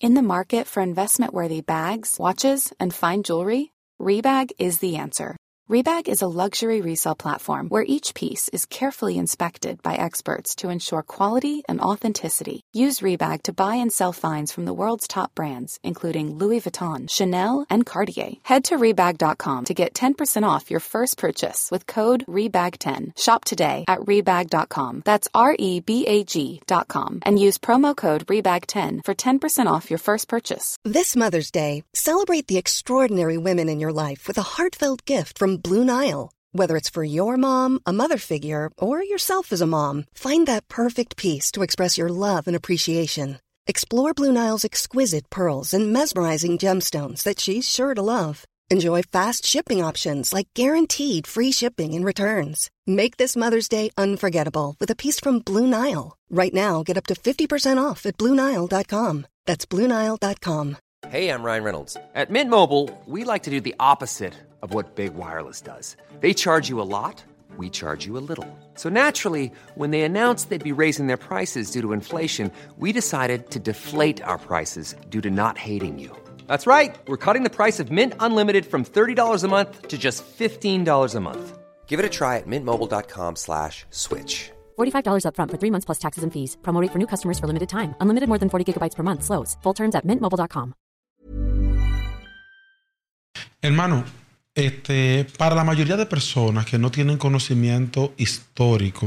In the market for investment-worthy bags, watches, and fine jewelry, Rebag is the answer. Rebag is a luxury resale platform where each piece is carefully inspected by experts to ensure quality and authenticity. Use Rebag to buy and sell finds from the world's top brands, including Louis Vuitton, Chanel, and Cartier. Head to Rebag.com to get 10% off your first purchase with code REBAG10. Shop today at Rebag.com. That's REBAG.com. And use promo code REBAG10 for 10% off your first purchase. This Mother's Day, celebrate the extraordinary women in your life with a heartfelt gift from Blue Nile. Whether it's for your mom, a mother figure, or yourself as a mom, find that perfect piece to express your love and appreciation. Explore Blue Nile's exquisite pearls and mesmerizing gemstones that she's sure to love. Enjoy fast shipping options like guaranteed free shipping and returns. Make this Mother's Day unforgettable with a piece from Blue Nile. Right now, get up to 50% off at BlueNile.com. That's BlueNile.com. Hey, I'm Ryan Reynolds. At Mint Mobile, we like to do the opposite of what Big Wireless does. They charge you a lot, we charge you a little. So naturally, when they announced they'd be raising their prices due to inflation, we decided to deflate our prices due to not hating you. That's right. We're cutting the price of Mint Unlimited from $30 a month to just $15 a month. Give it a try at mintmobile.com/switch. $45 up front for 3 months plus taxes and fees. Promo rate for new customers for limited time. Unlimited more than 40 gigabytes per month. Slows full terms at mintmobile.com. Hermano, para la mayoría de personas que no tienen conocimiento histórico,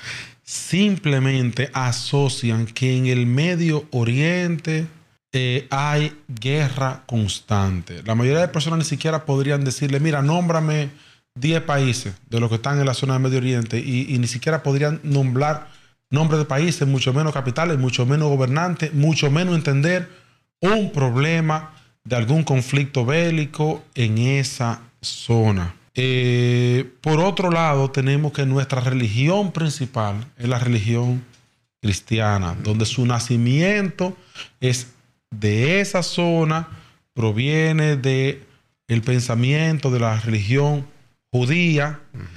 simplemente asocian que en el Medio Oriente hay guerra constante. La mayoría de personas ni siquiera podrían decirle, mira, nómbrame 10 países de los que están en la zona del Medio Oriente y ni siquiera podrían nombrar nombres de países, mucho menos capitales, mucho menos gobernantes, mucho menos entender un problema de algún conflicto bélico en esa zona. Por otro lado, tenemos que nuestra religión principal es la religión cristiana, donde su nacimiento es de esa zona, proviene de el pensamiento de la religión judía,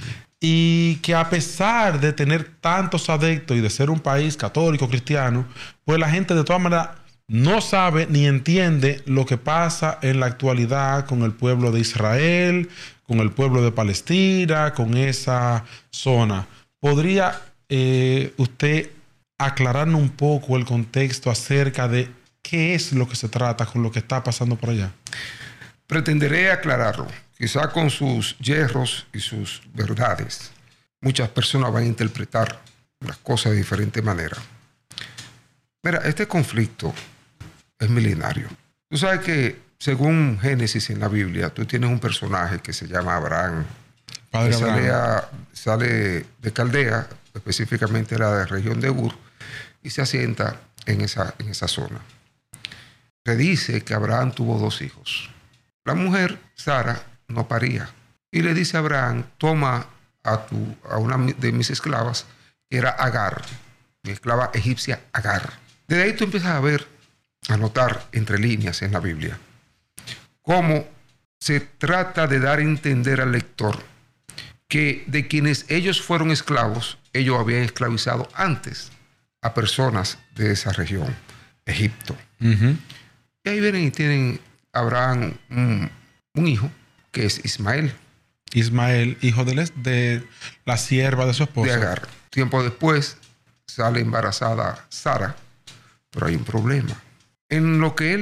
y que a pesar de tener tantos adeptos y de ser un país católico cristiano, pues la gente de todas maneras no sabe ni entiende lo que pasa en la actualidad con el pueblo de Israel, con el pueblo de Palestina, con esa zona. ¿Podría usted aclararnos un poco el contexto acerca de qué es lo que se trata con lo que está pasando por allá? Pretenderé aclararlo, quizá con sus yerros y sus verdades. Muchas personas van a interpretar las cosas de diferente manera. Mira, este conflicto es milenario. Tú sabes que según Génesis en la Biblia, tú tienes un personaje que se llama Abraham. Padre Abraham. Sale de Caldea, específicamente la región de Ur, y se asienta en esa zona. Se dice que Abraham tuvo 2 hijos. La mujer, Sara, no paría. Y le dice a Abraham, toma a una de mis esclavas, que era Agar, mi esclava egipcia Agar. Desde ahí tú empiezas a notar entre líneas en la Biblia cómo se trata de dar a entender al lector que de quienes ellos fueron esclavos, ellos habían esclavizado antes a personas de esa región, Egipto. Uh-huh. Y ahí vienen y tienen Abraham un hijo, que es Ismael. Ismael, hijo de la sierva de su esposa. De Agar. Tiempo después sale embarazada Sara, pero hay un problema. En lo que es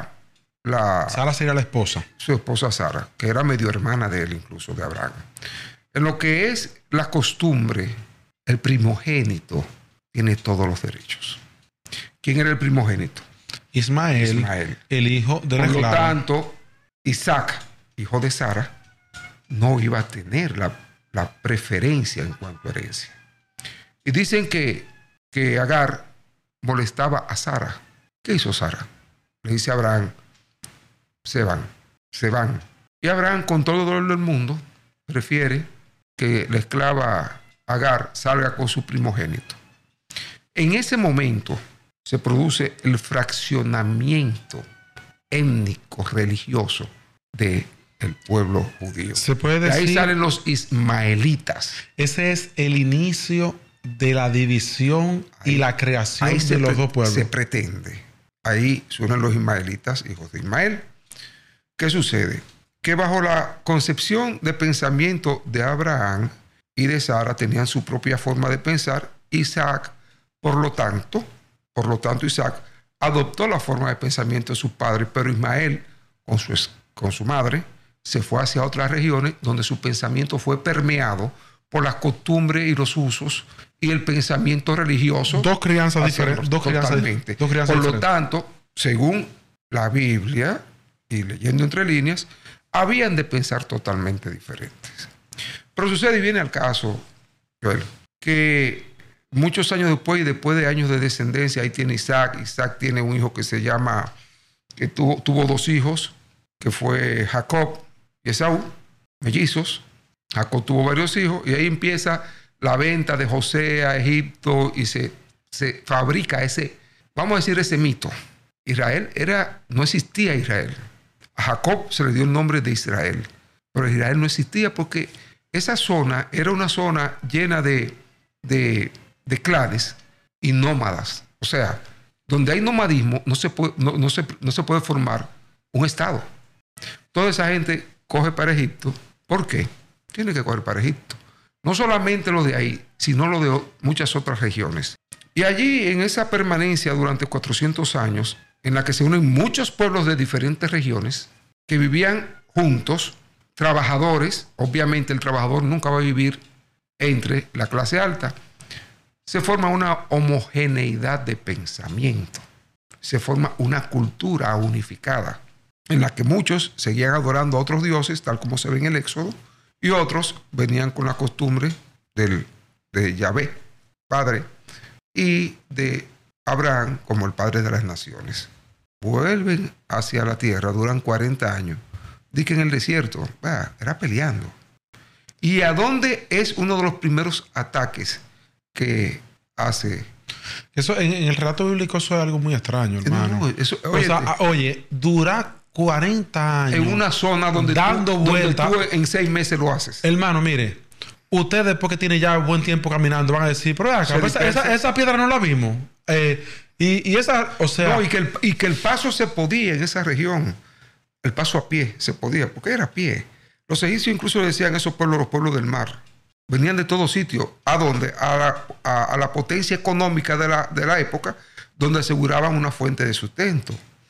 Sara sería la esposa. Su esposa Sara, que era medio hermana de él incluso, de Abraham. En lo que es la costumbre, el primogénito tiene todos los derechos. ¿Quién era el primogénito? Ismael. El hijo de la esclava. Por lo tanto, Isaac, hijo de Sara, no iba a tener la preferencia en cuanto a herencia. Y dicen que Agar molestaba a Sara. ¿Qué hizo Sara? Le dice a Abraham, se van. Y Abraham, con todo el dolor del mundo, prefiere que la esclava Agar salga con su primogénito. En ese momento se produce el fraccionamiento étnico, religioso del pueblo judío. Se puede decir, de ahí salen los ismaelitas. Ese es el inicio de la división y la creación de los dos pueblos. Se pretende. ahí surgen los ismaelitas, hijos de Ismael. ¿Qué sucede? Que bajo la concepción de pensamiento de Abraham y de Sara tenían su propia forma de pensar. Isaac, por lo tanto, Isaac adoptó la forma de pensamiento de su padre, pero Ismael, con su madre, se fue hacia otras regiones donde su pensamiento fue permeado por las costumbres y los usos y el pensamiento religioso. Dos crianzas diferentes. Totalmente. Por lo tanto, según la Biblia y leyendo entre líneas, habían de pensar totalmente diferentes. Pero sucede y viene al caso, Joel, que muchos años después de años de descendencia, ahí tiene Isaac. Isaac tiene un hijo que tuvo 2 hijos, que fue Jacob y Esaú, mellizos. Jacob tuvo varios hijos y ahí empieza la venta de José a Egipto y se fabrica ese mito. No existía Israel. A Jacob se le dio el nombre de Israel, pero Israel no existía porque esa zona era una zona llena de clanes y nómadas. O sea, donde hay nomadismo no se puede formar un estado. Toda esa gente coge para Egipto. ¿Por qué? Tiene que coger para Egipto. No solamente lo de ahí, sino lo de muchas otras regiones. Y allí, en esa permanencia durante 400 años, en la que se unen muchos pueblos de diferentes regiones que vivían juntos, trabajadores, obviamente el trabajador nunca va a vivir entre la clase alta, se forma una homogeneidad de pensamiento, se forma una cultura unificada, en la que muchos seguían adorando a otros dioses, tal como se ve en el Éxodo, y otros venían con la costumbre de Yahvé, padre, y de Abraham como el padre de las naciones. Vuelven hacia la tierra, duran 40 años. Dicen en el desierto, era peleando. ¿Y a dónde es uno de los primeros ataques que hace? Eso en el relato bíblico eso es algo muy extraño, hermano. Oye, dura 40 años. En una zona donde dando vueltas. Donde tú en 6 meses lo haces. Hermano, mire, ustedes después que tienen ya buen tiempo caminando van a decir, pero acá, esa piedra no la vimos. Y esa, o sea... No, y que el paso se podía en esa región. El paso a pie se podía, porque era a pie. Los egipcios incluso le decían a esos pueblos, los pueblos del mar. Venían de todos sitios. ¿A dónde? A la potencia económica de la época, donde aseguraban una fuente de sustento.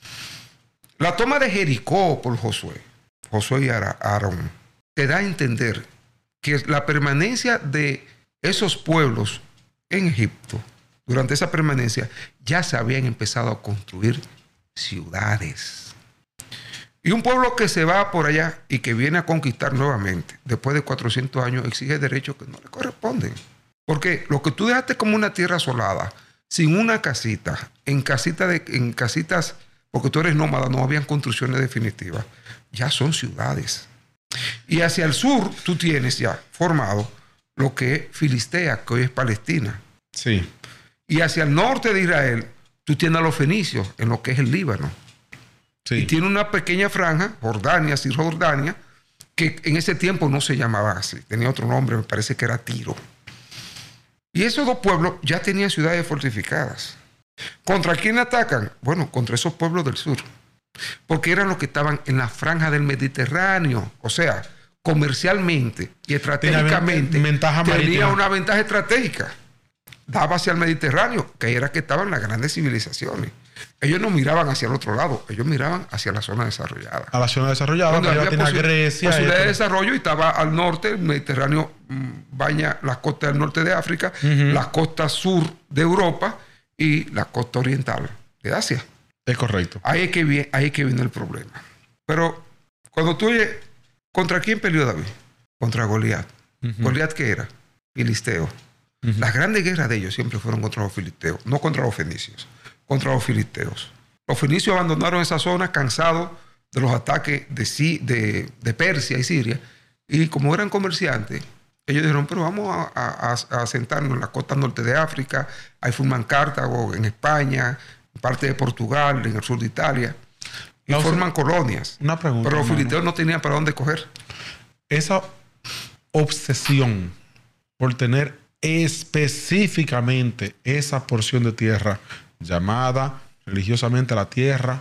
La toma de Jericó por Josué y Aarón, te da a entender que la permanencia de esos pueblos en Egipto, durante esa permanencia, ya se habían empezado a construir ciudades. Y un pueblo que se va por allá y que viene a conquistar nuevamente, después de 400 años, exige derechos que no le corresponden. Porque lo que tú dejaste como una tierra asolada, sin una casita, en casitas, porque tú eres nómada, no habían construcciones definitivas, ya son ciudades. Y hacia el sur tú tienes ya formado lo que es Filistea, que hoy es Palestina. Sí. Y hacia el norte de Israel tú tienes a los fenicios, en lo que es el Líbano. Sí. Y tiene una pequeña franja, Jordania, Cisjordania, que en ese tiempo no se llamaba así, tenía otro nombre, me parece que era Tiro. Y esos dos pueblos ya tenían ciudades fortificadas. ¿Contra quién atacan? Bueno, contra esos pueblos del sur. Porque eran los que estaban en la franja del Mediterráneo. O sea, comercialmente y estratégicamente tenía una ventaja estratégica. Daba hacia el Mediterráneo, que ahí era que estaban las grandes civilizaciones. Ellos no miraban hacia el otro lado, ellos miraban hacia la zona desarrollada. A la zona desarrollada, donde había Grecia. Posibilidad de desarrollo, y estaba al norte, el Mediterráneo baña las costas del norte de África, las costas sur de Europa y la costa oriental de Asia. Es correcto. Ahí es que viene el problema. Pero cuando tú oyes, ¿contra quién peleó David? Contra Goliat. ¿Goliat qué era? Filisteo. Las grandes guerras de ellos siempre fueron contra los filisteos, no contra los fenicios, contra los filisteos. Los fenicios abandonaron esa zona cansados de los ataques de Persia y Siria, y como eran comerciantes, ellos dijeron, pero vamos a asentarnos en la costa norte de África, ahí forman Cartago, en España, parte de Portugal, en el sur de Italia, y forman colonias. Una pregunta, pero los filisteos no tenían para dónde coger. Esa obsesión por tener específicamente esa porción de tierra llamada religiosamente la tierra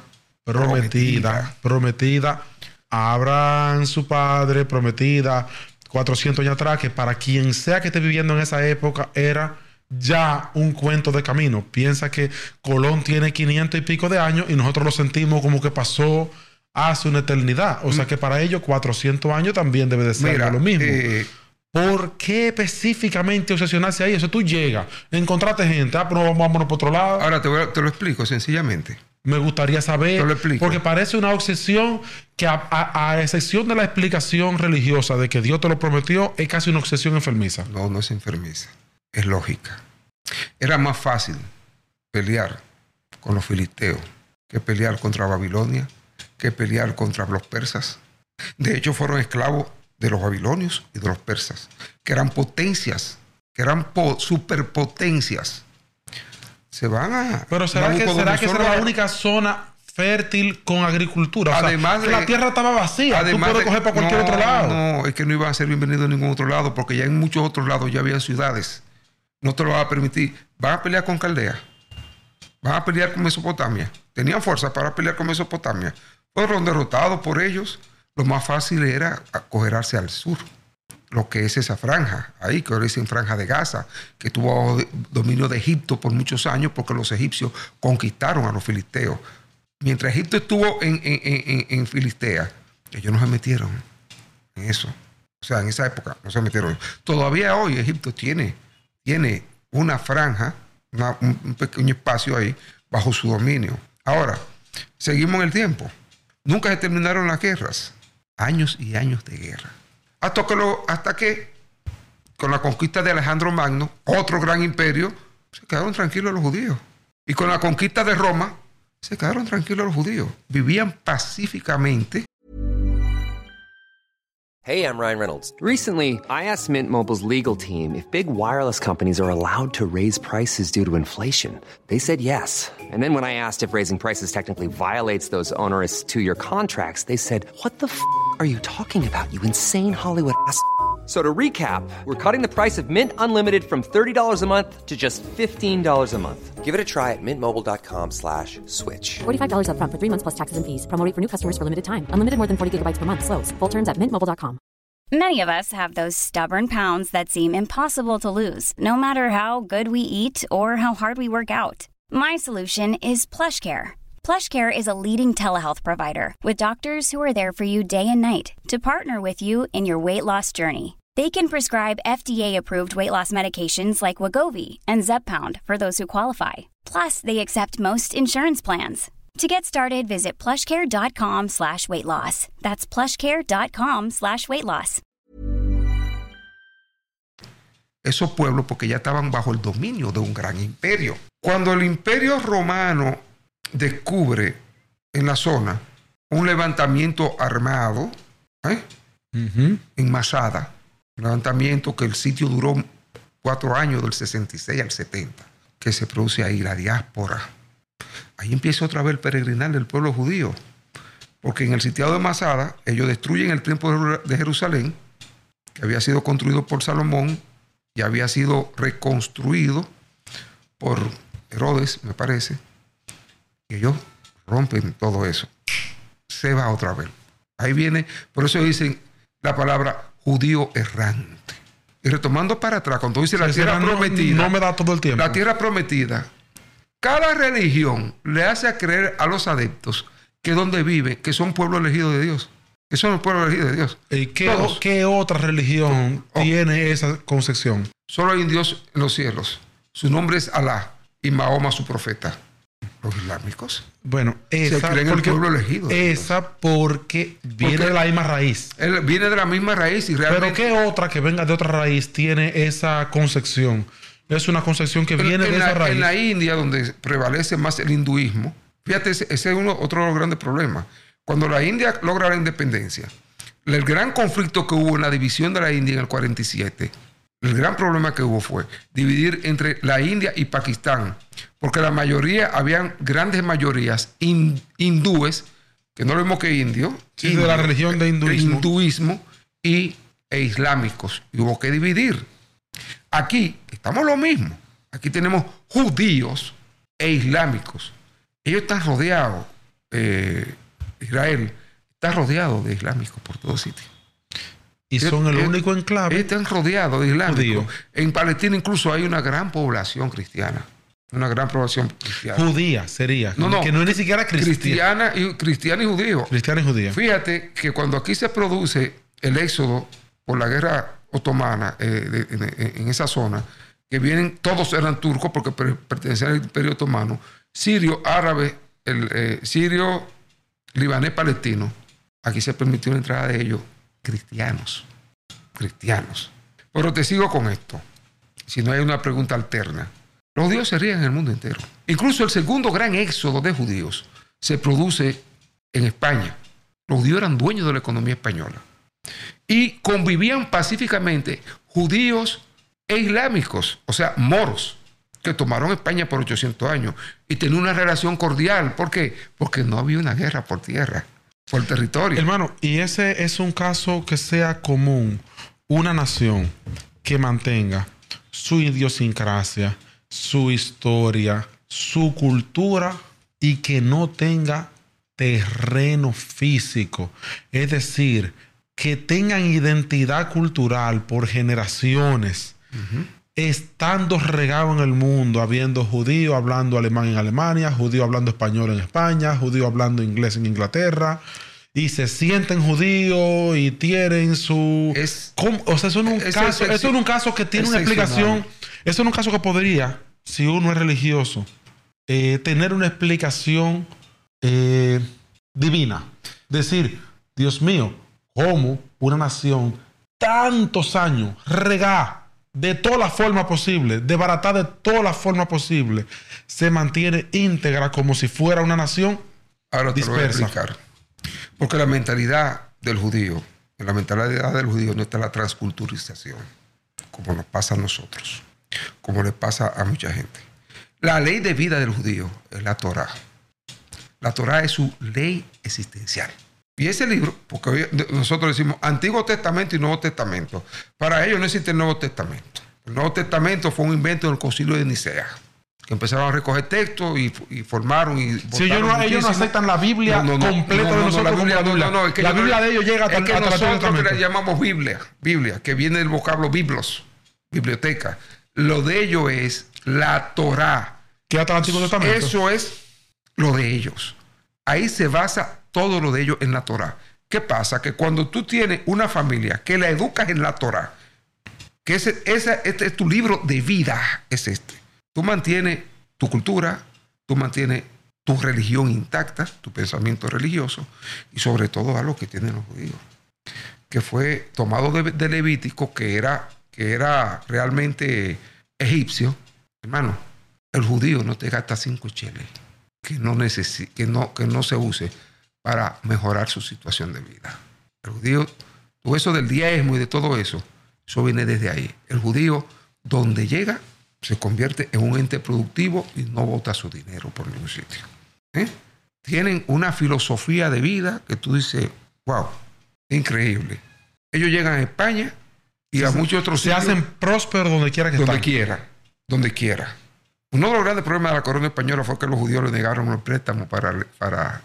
prometida a Abraham, su padre, prometida 400 años atrás, que para quien sea que esté viviendo en esa época era ya un cuento de camino. Piensa que Colón tiene 500 y pico de años y nosotros lo sentimos como que pasó hace una eternidad. O sea que para ellos 400 años también debe de ser lo mismo. ¿Por qué específicamente obsesionarse ahí? O sea, tú llegas, encontraste gente, pero vámonos por otro lado. Ahora te lo explico sencillamente. Me gustaría saber, te lo explico. Porque parece una obsesión que a excepción de la explicación religiosa de que Dios te lo prometió, es casi una obsesión enfermiza. No, no es enfermiza. Es lógica. Era más fácil pelear con los filisteos que pelear contra Babilonia, que pelear contra los persas. De hecho, fueron esclavos de los babilonios y de los persas, que eran potencias, que eran superpotencias. Se van a... Pero ¿será que será la única zona fértil con agricultura? Además, la tierra estaba vacía. Tú puedes coger para cualquier otro lado. No, es que no iban a ser bienvenidos en ningún otro lado, porque ya en muchos otros lados ya había ciudades. No te lo van a permitir. Van a pelear con Caldea. Van a pelear con Mesopotamia. Tenían fuerza para pelear con Mesopotamia. Fueron derrotados por ellos. Lo más fácil era acogerse al sur, lo que es esa franja, ahí que ahora dicen franja de Gaza, que tuvo dominio de Egipto por muchos años porque los egipcios conquistaron a los filisteos. Mientras Egipto estuvo en Filistea, ellos no se metieron en eso. O sea, en esa época no se metieron. Todavía hoy Egipto tiene una franja, un pequeño espacio ahí bajo su dominio. Ahora, seguimos en el tiempo. Nunca se terminaron las guerras. Años y años de guerra. Hasta que con la conquista de Alejandro Magno, otro gran imperio, se quedaron tranquilos los judíos. Y con la conquista de Roma, se quedaron tranquilos los judíos. Vivían pacíficamente. Hey, I'm Ryan Reynolds. Recently, I asked Mint Mobile's legal team if big wireless companies are allowed to raise prices due to inflation. They said yes. And then when I asked if raising prices technically violates those onerous two-year contracts, they said, "What the f*** are you talking about, you insane Hollywood ass?" So to recap, we're cutting the price of Mint Unlimited from $30 a month to just $15 a month. Give it a try at mintmobile.com/switch. $45 up front for 3 months plus taxes and fees. Promo rate for new customers for limited time. Unlimited more than 40 gigabytes per month. Slows full terms at mintmobile.com. Many of us have those stubborn pounds that seem impossible to lose, no matter how good we eat or how hard we work out. My solution is PlushCare. PlushCare is a leading telehealth provider with doctors who are there for you day and night to partner with you in your weight loss journey. They can prescribe FDA-approved weight loss medications like Wegovy and Zepbound for those who qualify. Plus, they accept most insurance plans. To get started, visit plushcare.com/weightloss. That's plushcare.com/weightloss. Esos pueblos, porque ya estaban bajo el dominio de un gran imperio. Cuando el imperio romano descubre en la zona un levantamiento armado, en Masada, un levantamiento que el sitio duró 4 años, del 66 al 70, que se produce ahí la diáspora. Ahí empieza otra vez el peregrinar del pueblo judío, porque en el sitiado de Masada ellos destruyen el templo de Jerusalén, que había sido construido por Salomón y había sido reconstruido por Herodes, me parece, y ellos rompen todo eso. Se va otra vez. Ahí viene, por eso dicen la palabra judío errante. Y retomando para atrás, cuando dice la tierra prometida, no me da todo el tiempo. La tierra prometida, cada religión le hace creer a los adeptos que donde viven, que son pueblos elegidos de Dios. Que son los pueblos elegidos de Dios. ¿Y qué otra religión tiene esa concepción? Solo hay un Dios en los cielos. Su nombre es Alá y Mahoma su profeta. Los islámicos. Bueno, esa se creen el pueblo elegido. Esa porque viene de la misma raíz. Él viene de la misma raíz y realmente. Pero ¿qué otra que venga de otra raíz tiene esa concepción? Es una concepción que viene de esa raíz. En la India, donde prevalece más el hinduismo, fíjate, ese es otro de los grandes problemas. Cuando la India logra la independencia, el gran conflicto que hubo en la división de la India en el 47, el gran problema que hubo fue dividir entre la India y Pakistán, porque la mayoría, habían grandes mayorías hindúes, que no es lo mismo que indios, sí, de la religión de hinduismo e islámicos. Y hubo que dividir. Aquí estamos lo mismo. Aquí tenemos judíos e islámicos. Ellos están rodeados, Israel está rodeado de islámicos por todos sitios. Y son el único enclave. Están rodeados de islámicos. Judío. En Palestina incluso hay una gran población cristiana. Una gran población cristiana. Judía sería. No, que no es ni siquiera cristiana. Cristiana y judío. Cristiana y judía. Fíjate que cuando aquí se produce el éxodo por la guerra otomana en esa zona, que vienen, todos eran turcos porque pertenecían al Imperio Otomano, sirio, árabe, sirio, libanés, palestino. Aquí se permitió la entrada de ellos cristianos. Pero te sigo con esto, si no hay una pregunta alterna. Los judíos se ríen en el mundo entero. Incluso el segundo gran éxodo de judíos se produce en España. Los judíos eran dueños de la economía española. Y convivían pacíficamente judíos e islámicos, o sea, moros, que tomaron España por 800 años y tenían una relación cordial. ¿Por qué? Porque no había una guerra por tierra, por territorio. Hermano, y ese es un caso que sea común. Una nación que mantenga su idiosincrasia, su historia, su cultura y que no tenga terreno físico. Es decir, que tengan identidad cultural por generaciones, estando regados en el mundo, habiendo judíos hablando alemán en Alemania, judíos hablando español en España, judíos hablando inglés en Inglaterra, y se sienten judíos y tienen su... O sea, eso es un caso que tiene una explicación. Eso es un caso que podría, si uno es religioso, tener una explicación divina. Decir, Dios mío, ¿cómo una nación tantos años regada de todas las formas posibles, desbaratada de todas las formas posibles, se mantiene íntegra como si fuera una nación Ahora te dispersa? lo voy a explicar. Porque la mentalidad del judío, en la mentalidad del judío no está la transculturización, como nos pasa a nosotros, como le pasa a mucha gente. La ley de vida del judío es la Torá. La Torá es su ley existencial. Y ese libro, porque hoy nosotros decimos Antiguo Testamento y Nuevo Testamento, para ellos no existe el Nuevo Testamento. El Nuevo Testamento fue un invento del Concilio de Nicea, que empezaron a recoger textos y formaron y si ellos no aceptan la Biblia completa de nosotros como la Biblia. La Biblia de ellos llega hasta el Antiguo Testamento. Nosotros le llamamos Biblia, que viene del vocablo biblos, biblioteca. Lo de ellos es la Torá. ¿Qué hasta el Antiguo Testamento? Eso es lo de ellos. Ahí se basa todo lo de ellos en la Torá. ¿Qué pasa? Que cuando tú tienes una familia que la educas en la Torá, que este es tu libro de vida, es este. Tú mantienes tu cultura, tú mantienes tu religión intacta, tu pensamiento religioso, y sobre todo algo que tienen los judíos, que fue tomado de Levítico, que era realmente egipcio. Hermano, el judío no te gasta 5 cheles que no se use para mejorar su situación de vida. El judío, todo eso del diezmo y de todo eso viene desde ahí. El judío, donde llega, se convierte en un ente productivo y no bota su dinero por ningún sitio. Tienen una filosofía de vida que tú dices, wow, increíble. Ellos llegan a España y a muchos otros sitios. Se hacen prósperos donde quiera que estén. Donde quiera. Uno de los grandes problemas de la corona española fue que los judíos le negaron el préstamo para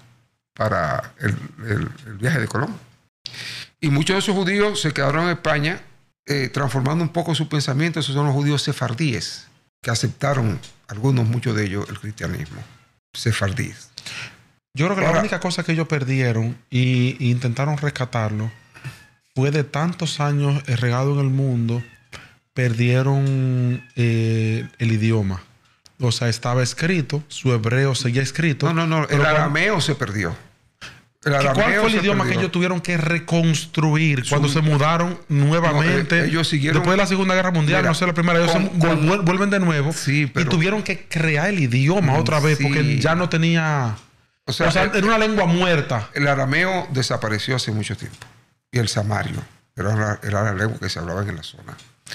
el viaje de Colón. Y muchos de esos judíos se quedaron en España transformando un poco su pensamiento. Esos son los judíos sefardíes, que aceptaron, muchos de ellos, el cristianismo. Sefardíes. Yo creo que la única cosa que ellos perdieron e intentaron rescatarlo fue de tantos años regado en el mundo, perdieron el idioma. O sea, estaba escrito, su hebreo seguía escrito. No, el arameo se perdió. ¿Cuál fue el idioma que ellos tuvieron que reconstruir cuando se mudaron nuevamente? Ellos siguieron, después de la Segunda Guerra Mundial, no sé, la primera, ellos vuelven de nuevo. Sí, pero, y tuvieron que crear el idioma otra vez, porque ya no tenía... O sea, era una lengua muerta. El arameo desapareció hace mucho tiempo. Y el samario era la lengua que se hablaba en la zona.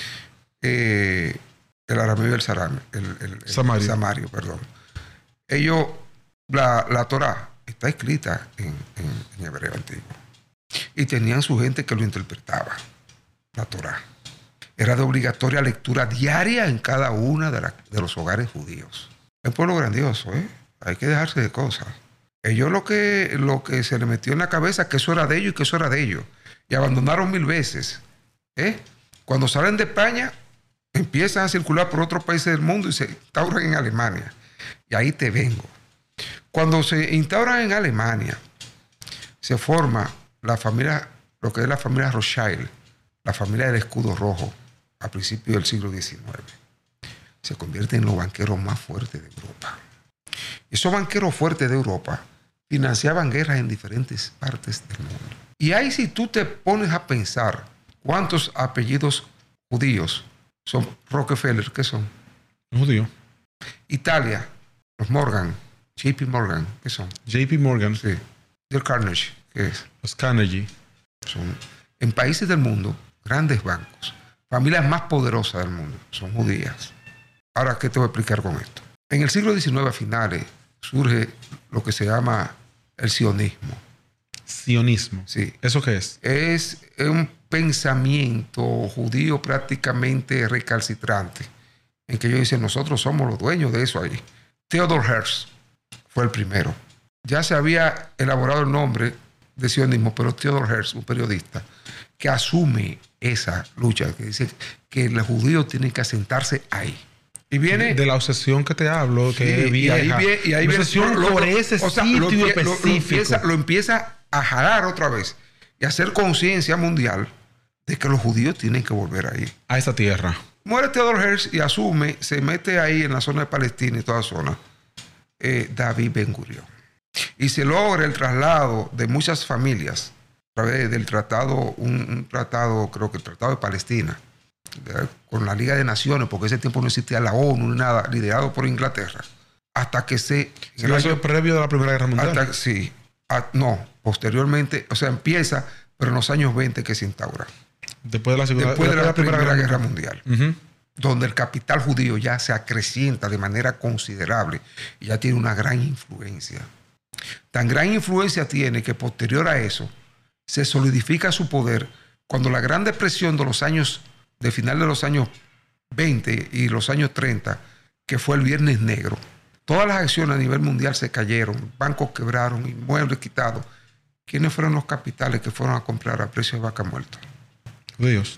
El arameo y el samario, perdón. Ellos, la Torá está escrita en hebreo antiguo. Y tenían su gente que lo interpretaba, la Torá. Era de obligatoria lectura diaria en cada una de los hogares judíos. Es un pueblo grandioso, ¿eh? Hay que dejarse de cosas. Ellos lo que se le metió en la cabeza que eso era de ellos y que eso era de ellos. Y abandonaron 1000 veces. Cuando salen de España, empiezan a circular por otros países del mundo y se instauran en Alemania. Y ahí te vengo. Cuando se instauran en Alemania, se forma la familia, lo que es la familia Rothschild, la familia del escudo rojo, a principios del siglo XIX. Se convierten en los banqueros más fuertes de Europa. Esos banqueros fuertes de Europa financiaban guerras en diferentes partes del mundo. Y ahí si tú te pones a pensar cuántos apellidos judíos son Rockefeller, ¿qué son? Judío. Italia, los Morgan, JP Morgan, ¿qué son? JP Morgan. Sí. Del Carnegie, ¿qué es? Los Carnegie. Son, en países del mundo, grandes bancos, familias más poderosas del mundo, son judías. Ahora, ¿qué te voy a explicar con esto? En el siglo XIX a finales surge lo que se llama el sionismo. Sionismo. Sí. ¿Eso qué es? Es un pensamiento judío prácticamente recalcitrante, en que ellos dicen, nosotros somos los dueños de eso ahí. Theodor Herzl fue el primero. Ya se había elaborado el nombre de sionismo, pero Theodor Herzl, un periodista, que asume esa lucha, que dice que los judíos tienen que asentarse ahí. Y viene de la obsesión que te hablo, que y ahí viene obsesión por ese sitio específico. Lo empieza a jalar otra vez y a hacer conciencia mundial de que los judíos tienen que volver ahí. A esa tierra. Muere Theodor Herzl y asume, se mete ahí en la zona de Palestina y toda zona, David Ben Gurión. Y se logra el traslado de muchas familias a través del tratado, un tratado, creo que el Tratado de Palestina, con la Liga de Naciones, porque en ese tiempo no existía la ONU ni nada, liderado por Inglaterra, hasta que eso es previo de la Primera Guerra Mundial. Posteriormente, o sea, empieza, pero en los años 20 que se instaura. Después de la Primera Guerra Mundial. Uh-huh. Donde el capital judío ya se acrecienta de manera considerable y ya tiene una gran influencia. Tan gran influencia tiene que posterior a eso se solidifica su poder cuando la Gran Depresión de final de los años 20 y los años 30, que fue el Viernes Negro, todas las acciones a nivel mundial se cayeron, bancos quebraron, inmuebles quitados. ¿Quiénes fueron los capitales que fueron a comprar a precio de vaca muerta? Dios.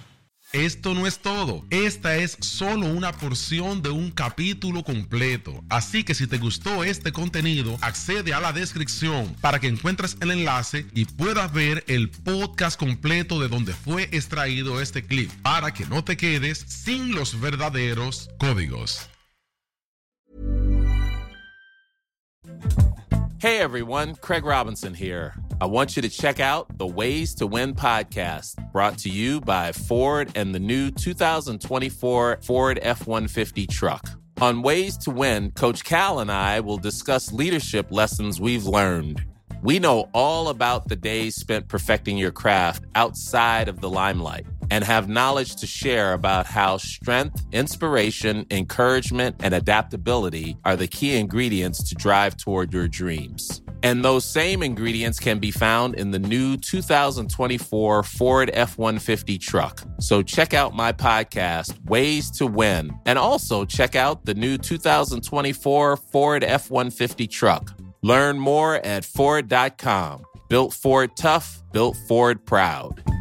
Esto no es todo. Esta es solo una porción de un capítulo completo. Así que si te gustó este contenido, accede a la descripción para que encuentres el enlace y puedas ver el podcast completo de donde fue extraído este clip, para que no te quedes sin los verdaderos códigos. Hey everyone, Craig Robinson here. I want you to check out the Ways to Win podcast, brought to you by Ford and the new 2024 Ford F-150 truck. On Ways to Win, Coach Cal and I will discuss leadership lessons we've learned. We know all about the days spent perfecting your craft outside of the limelight and have knowledge to share about how strength, inspiration, encouragement, and adaptability are the key ingredients to drive toward your dreams. And those same ingredients can be found in the new 2024 Ford F-150 truck. So check out my podcast, Ways to Win, and also check out the new 2024 Ford F-150 truck. Learn more at Ford.com. Built Ford tough, built Ford proud.